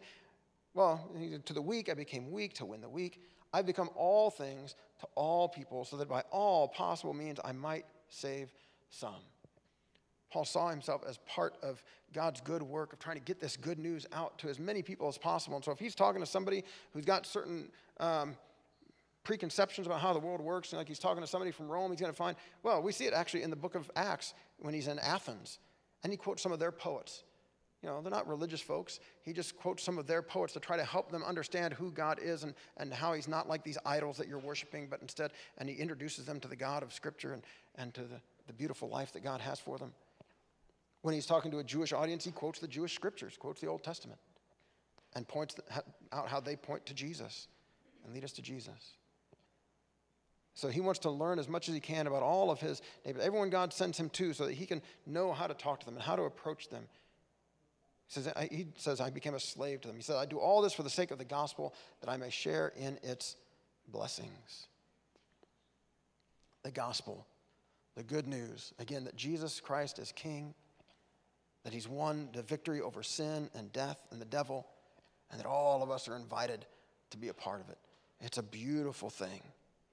to the weak I became weak to win the weak. I've become all things to all people, so that by all possible means I might save some. Paul saw himself as part of God's good work of trying to get this good news out to as many people as possible. And so if he's talking to somebody who's got certain preconceptions about how the world works, and like he's talking to somebody from Rome, he's going to find, well, we see it actually in the book of Acts when he's in Athens, and he quotes some of their poets. You know, they're not religious folks. He just quotes some of their poets to try to help them understand who God is and how he's not like these idols that you're worshiping, but instead, and he introduces them to the God of Scripture and to the beautiful life that God has for them. When he's talking to a Jewish audience, he quotes the Jewish scriptures, quotes the Old Testament, and points out how they point to Jesus and lead us to Jesus. So he wants to learn as much as he can about all of his neighbors, everyone God sends him to, so that he can know how to talk to them and how to approach them. He says, I became a slave to them. He said, I do all this for the sake of the gospel, that I may share in its blessings. The gospel, the good news, again, that Jesus Christ is King, that he's won the victory over sin and death and the devil, and that all of us are invited to be a part of it. It's a beautiful thing.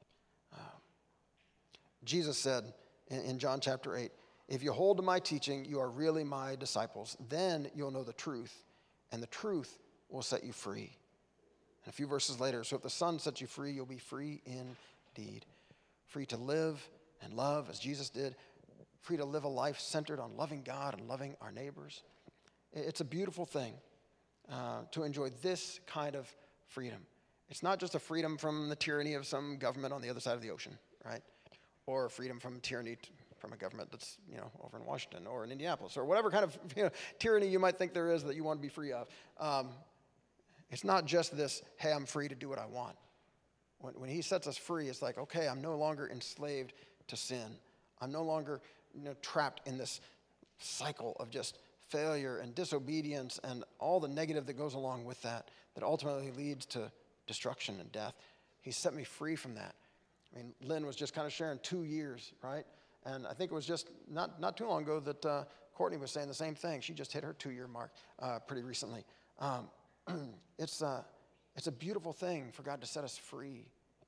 Jesus said in John chapter 8, if you hold to my teaching, you are really my disciples. Then you'll know the truth, and the truth will set you free. And a few verses later, so if the Son sets you free, you'll be free indeed. Free to live and love as Jesus did. Free to live a life centered on loving God and loving our neighbors. It's a beautiful thing to enjoy this kind of freedom. It's not just a freedom from the tyranny of some government on the other side of the ocean, right? Or freedom from tyranny from a government that's, over in Washington or in Indianapolis or whatever kind of tyranny you might think there is that you want to be free of. It's not just this, hey, I'm free to do what I want. When he sets us free, it's like, okay, I'm no longer enslaved to sin. I'm no longer trapped in this cycle of just failure and disobedience and all the negative that goes along with that ultimately leads to destruction and death. He set me free from that. I mean, Lynn was just kind of sharing 2 years, right? And I think it was just not too long ago that Courtney was saying the same thing. She just hit her 2-year mark pretty recently. It's a beautiful thing for God to set us free.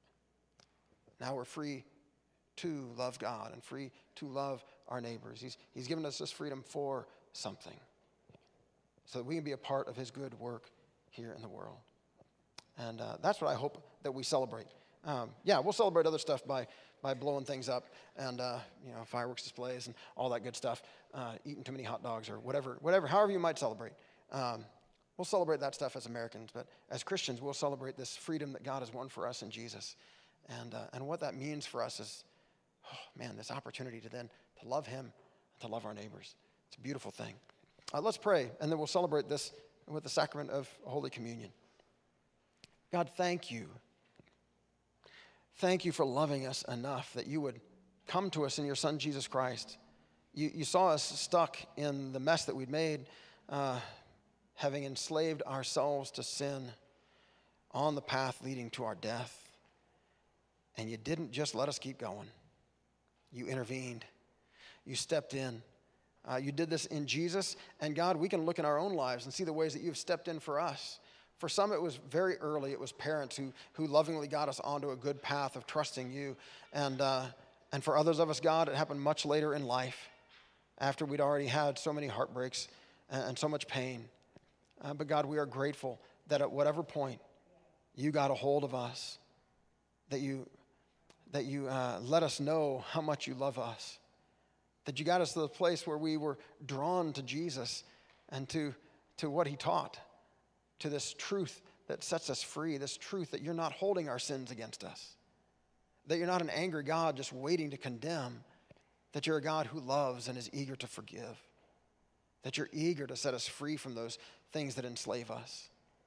Now we're free to love God and free to love our neighbors. He's given us this freedom for something, so that we can be a part of his good work here in the world. And that's what I hope that we celebrate. We'll celebrate other stuff by blowing things up and fireworks displays and all that good stuff, eating too many hot dogs or whatever, however you might celebrate. We'll celebrate that stuff as Americans, but as Christians, we'll celebrate this freedom that God has won for us in Jesus. And what that means for us is, this opportunity to love him, to love our neighbors. It's a beautiful thing. Let's pray, and then we'll celebrate this with the sacrament of Holy Communion. God, thank you. Thank you for loving us enough that you would come to us in your Son, Jesus Christ. You saw us stuck in the mess that we'd made, having enslaved ourselves to sin on the path leading to our death. And you didn't just let us keep going. You intervened. You stepped in. You did this in Jesus. And God, we can look in our own lives and see the ways that you've stepped in for us. For some, it was very early. It was parents who lovingly got us onto a good path of trusting you. And for others of us, God, it happened much later in life, after we'd already had so many heartbreaks and so much pain. But God, we are grateful that at whatever point you got a hold of us, that you let us know how much you love us, that you got us to the place where we were drawn to Jesus and to what he taught, to this truth that sets us free, this truth that you're not holding our sins against us, that you're not an angry God just waiting to condemn, that you're a God who loves and is eager to forgive, that you're eager to set us free from those things that enslave us,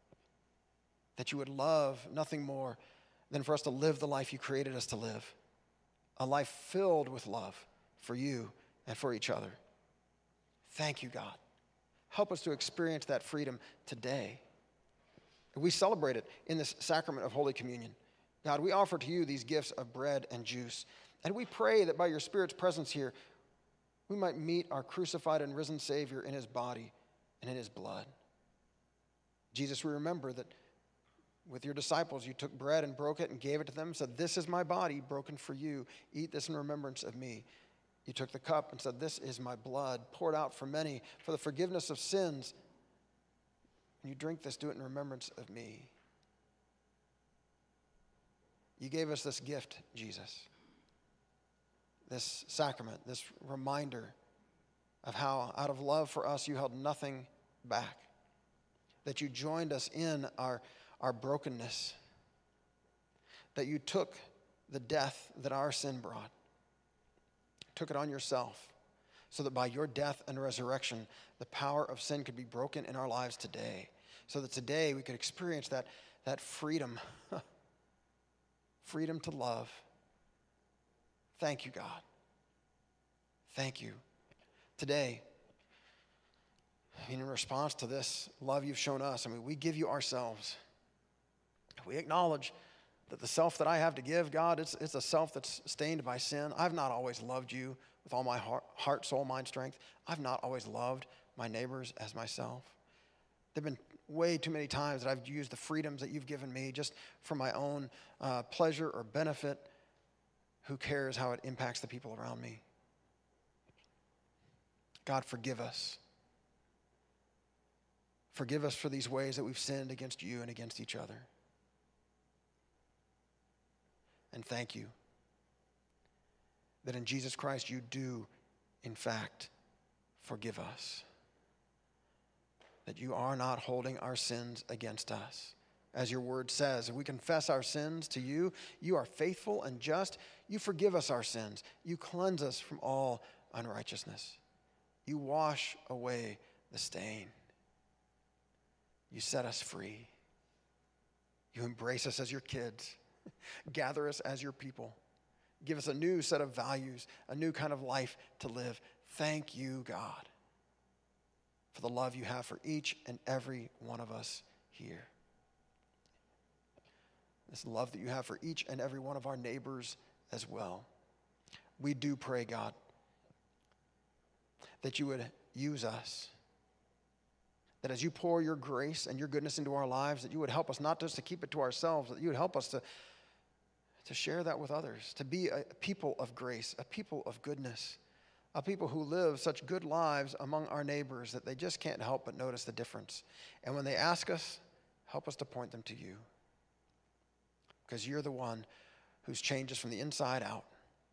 that you would love nothing more than for us to live the life you created us to live, a life filled with love for you and for each other. Thank you, God. Help us to experience that freedom today. We celebrate it in this sacrament of Holy Communion. God, we offer to you these gifts of bread and juice And we pray that by your Spirit's presence here, we might meet our crucified and risen Savior in his body and in his blood. Jesus, we remember that with your disciples, you took bread and broke it and gave it to them and said, "This is my body broken for you. Eat this in remembrance of me." You took the cup and said, "This is my blood poured out for many for the forgiveness of sins. When you drink this, do it in remembrance of me." You gave us this gift, Jesus, this sacrament, this reminder of how out of love for us you held nothing back, that you joined us in our brokenness, that you took the death that our sin brought, took it on yourself, so that by your death and resurrection, the power of sin could be broken in our lives today, so that today we could experience that freedom, freedom to love. Thank you, God. Thank you. Today, in response to this love you've shown us, we give you ourselves. We acknowledge that the self that I have to give, God, it's a self that's stained by sin. I've not always loved you with all my heart, soul, mind, strength. I've not always loved my neighbors as myself. There have been way too many times that I've used the freedoms that you've given me just for my own pleasure or benefit. Who cares how it impacts the people around me? God, forgive us. Forgive us for these ways that we've sinned against you and against each other. And thank you that in Jesus Christ you do, in fact, forgive us. That you are not holding our sins against us. As your word says, if we confess our sins to you, you are faithful and just. You forgive us our sins. You cleanse us from all unrighteousness. You wash away the stain. You set us free. You embrace us as your kids. Gather us as your people. Give us a new set of values, a new kind of life to live. Thank you, God, for the love you have for each and every one of us here. This love that you have for each and every one of our neighbors as well. We do pray, God, that you would use us. That as you pour your grace and your goodness into our lives, that you would help us not just to keep it to ourselves, that you would help us to share that with others, to be a people of grace, a people of goodness, a people who live such good lives among our neighbors that they just can't help but notice the difference. And when they ask us, help us to point them to you. Because you're the one who's changed us from the inside out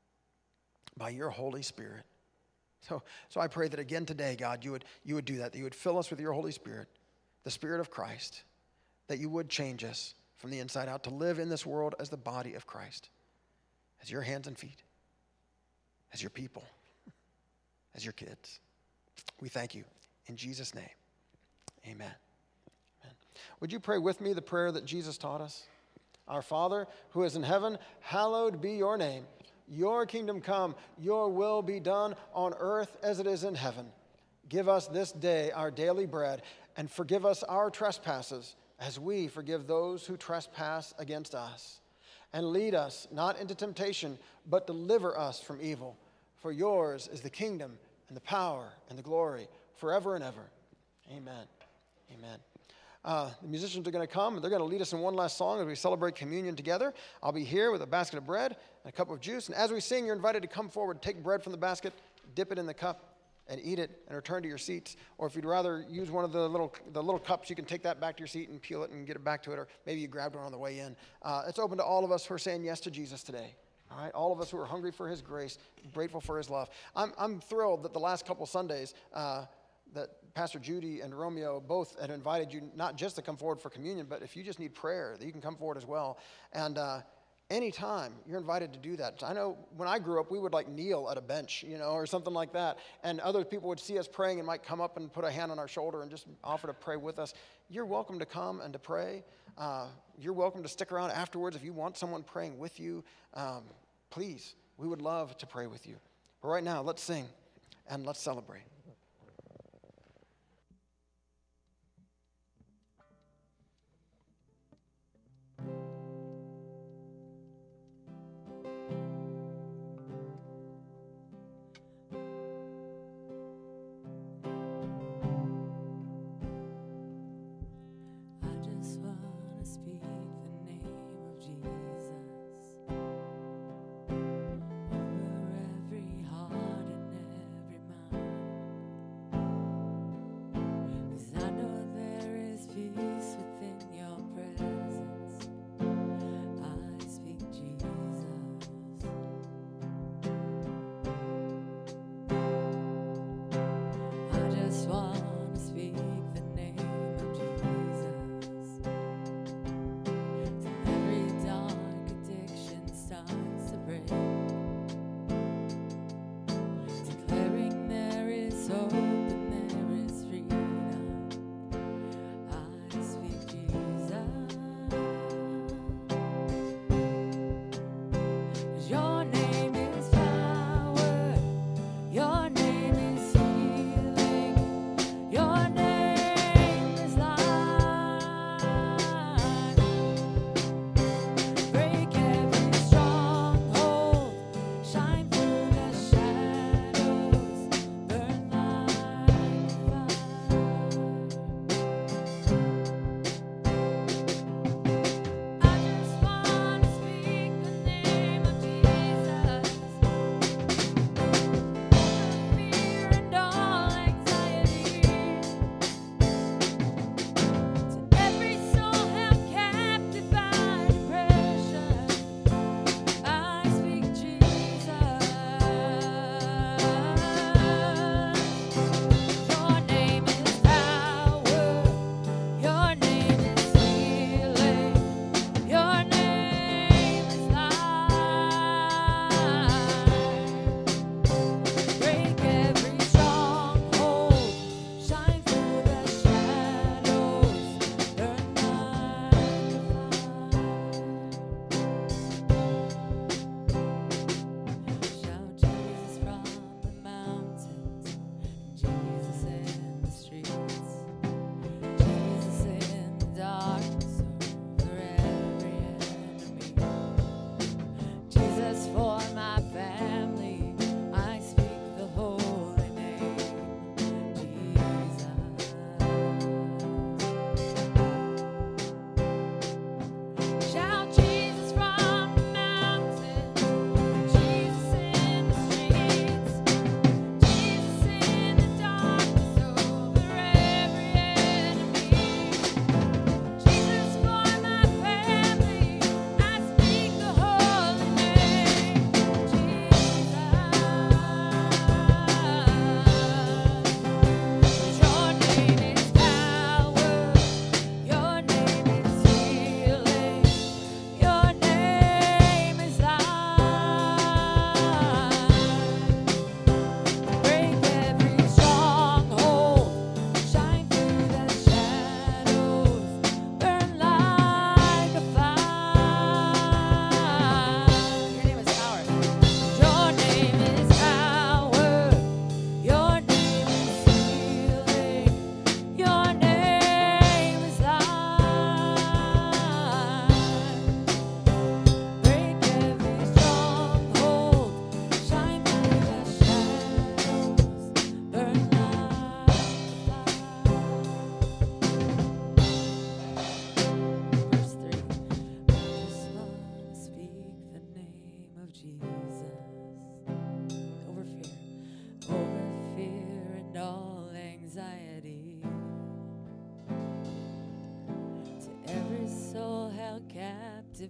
by your Holy Spirit. So I pray that again today, God, you would do that you would fill us with your Holy Spirit, the Spirit of Christ, that you would change us from the inside out to live in this world as the body of Christ, as your hands and feet, as your people, as your kids. We thank you. In Jesus' name, amen. Amen. Would you pray with me the prayer that Jesus taught us? Our Father, who is in heaven, hallowed be your name. Your kingdom come, your will be done on earth as it is in heaven. Give us this day our daily bread, and forgive us our trespasses, as we forgive those who trespass against us. And lead us not into temptation, but deliver us from evil. For yours is the kingdom and the power and the glory forever and ever. Amen. Amen. The musicians are going to come, and they're going to lead us in one last song as we celebrate communion together. I'll be here with a basket of bread and a cup of juice. And as we sing, you're invited to come forward, take bread from the basket, dip it in the cup, and eat it, and return to your seats. Or if you'd rather use one of the little cups, you can take that back to your seat and peel it and get it back to it. Or maybe you grabbed one on the way in. It's open to all of us who are saying yes to Jesus today. All right, all of us who are hungry for his grace, grateful for his love. I'm thrilled that the last couple Sundays that Pastor Judy and Romeo both had invited you not just to come forward for communion, but if you just need prayer, that you can come forward as well. And anytime, you're invited to do that. I know when I grew up, we would kneel at a bench, or something like that. And other people would see us praying and might come up and put a hand on our shoulder and just offer to pray with us. You're welcome to come and to pray. You're welcome to stick around afterwards if you want someone praying with you. Please, we would love to pray with you. But right now, let's sing and let's celebrate.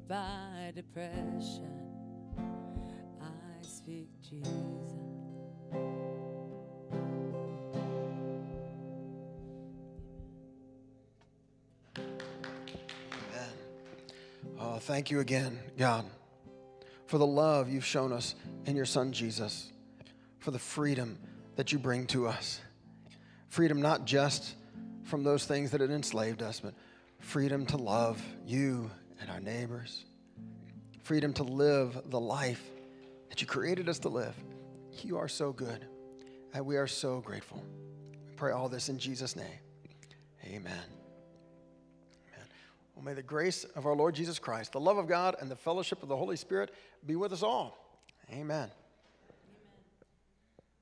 by depression. I speak Jesus. Amen. Oh, thank you again, God, for the love you've shown us in your Son, Jesus, for the freedom that you bring to us. Freedom not just from those things that had enslaved us, but freedom to love you and our neighbors. Freedom to live the life that you created us to live. You are so good, and we are so grateful. We pray all this in Jesus' name. Amen. Amen. Well, may the grace of our Lord Jesus Christ, the love of God, and the fellowship of the Holy Spirit be with us all. Amen.